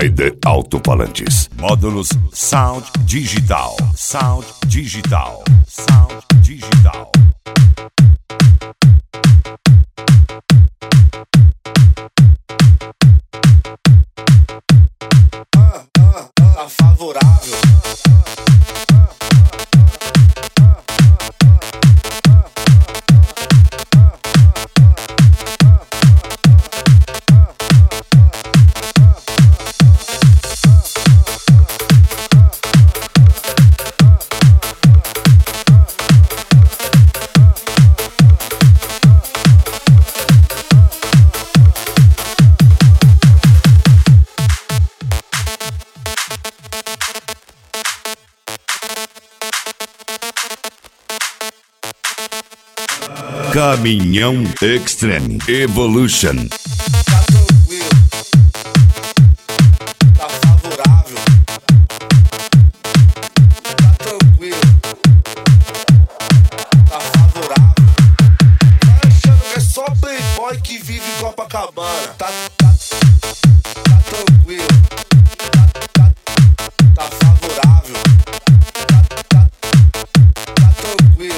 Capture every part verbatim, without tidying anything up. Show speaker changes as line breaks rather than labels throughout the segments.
Rider Alto-Falantes. Módulos Sound Digital. Sound Digital. Sound Digital.
Ah, ah, ah, tá favorável.
Caminhão Extreme Evolution.
Tá tranquilo, tá favorável. Tá tranquilo, tá favorável. Tá achando que é só playboy que vive em Copacabana. Tá, tá, tá tranquilo, tá, tá, tá favorável. Tá, tá, tá tranquilo.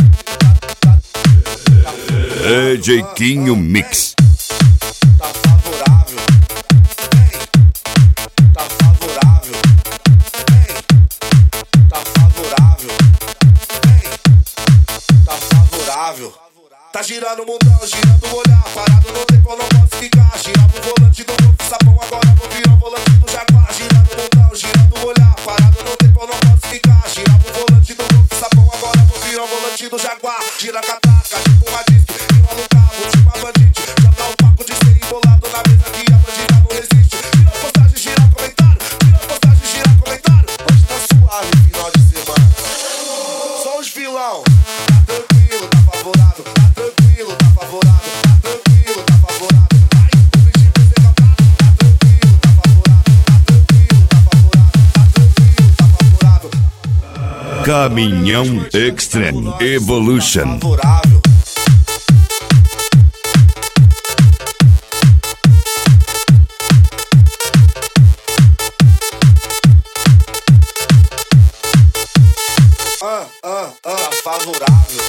D J Quinho Mix.
Tá favorável, vem, tá favorável, vem, tá favorável, vem, tá favorável. Tá girando o mundão, girando o olhar, parado no tempo eu não posso ficar. Girava o volante do Golf Sapão, agora vou virar o volante do Jaguar. Girando o mundão, girando o olhar, parado no tempo eu não posso ficar. Girava o volante do Golf Sapão, agora vou virar o volante do Jaguar. Gira a cataca, tipo uma disco, rima no carro, tipo uma bandite. Já tá o papo de ser embolado na mesa que a bandida não resiste. Tira postagem, gira comentário, tira postagem, gira comentário. Hoje tá suave, final de semana. Só os vilão, tá tranquilo, tá favorável. Tá tranquilo, tá favorável. Tá tranquilo, tá favorável. Vai, o bichinho vai ser capado. Tá tranquilo, tá favorável. Tá tranquilo, tá favorável. Tá tranquilo, tá favorável.
Caminhão Extreme Evolution.
Favorável. Ah, ah, ah, tá favorável.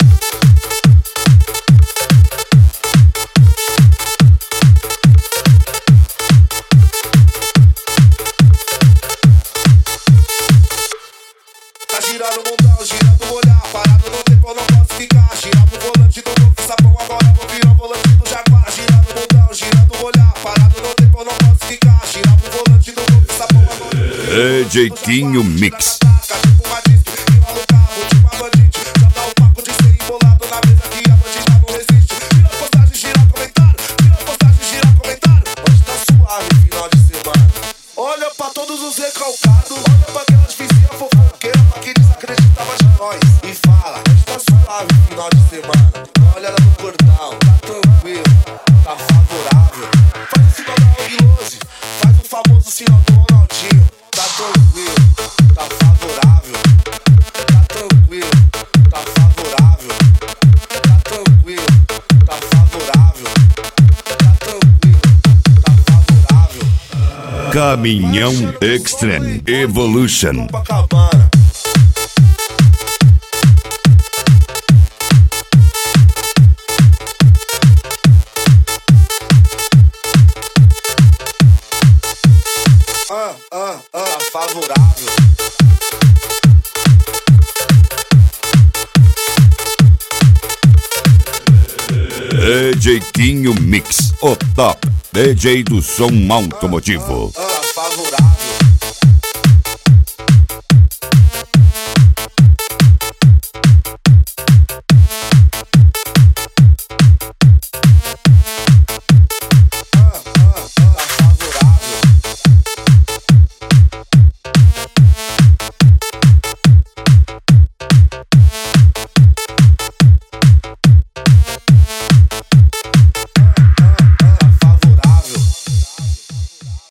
Tá girando o mundão, girando o olhar, parado no tempo eu não posso ficar. Girava o volante do Golf Sapão, agora vou virar o volante do Jaguar. Girando o mundão, girando o olhar, parado no tempo eu não posso ficar. Girava o volante do Golf Sapão, agora
D J Quinho Mix.
Olha pra todos os recalcados, olha pra aquelas vizinhas fofoqueiras, pra quem desacreditava de nós. E fala, está suave final de semana. Olha ela no cordão, tá tranquilo, tá favorável. Faz o sinal da Albilose, faz o famoso sinal do Ronaldinho. Tá tranquilo, tá favorável. Tá tranquilo, tá favorável. Tá tranquilo, tá favorável. Tá tranquilo, tá favorável.
Caminhão Extreme Evolution.
Copacabana. Ah, ah, ah, tá favorável.
D J Quinho Mix, o top D J do som automotivo.
Ah, favorável.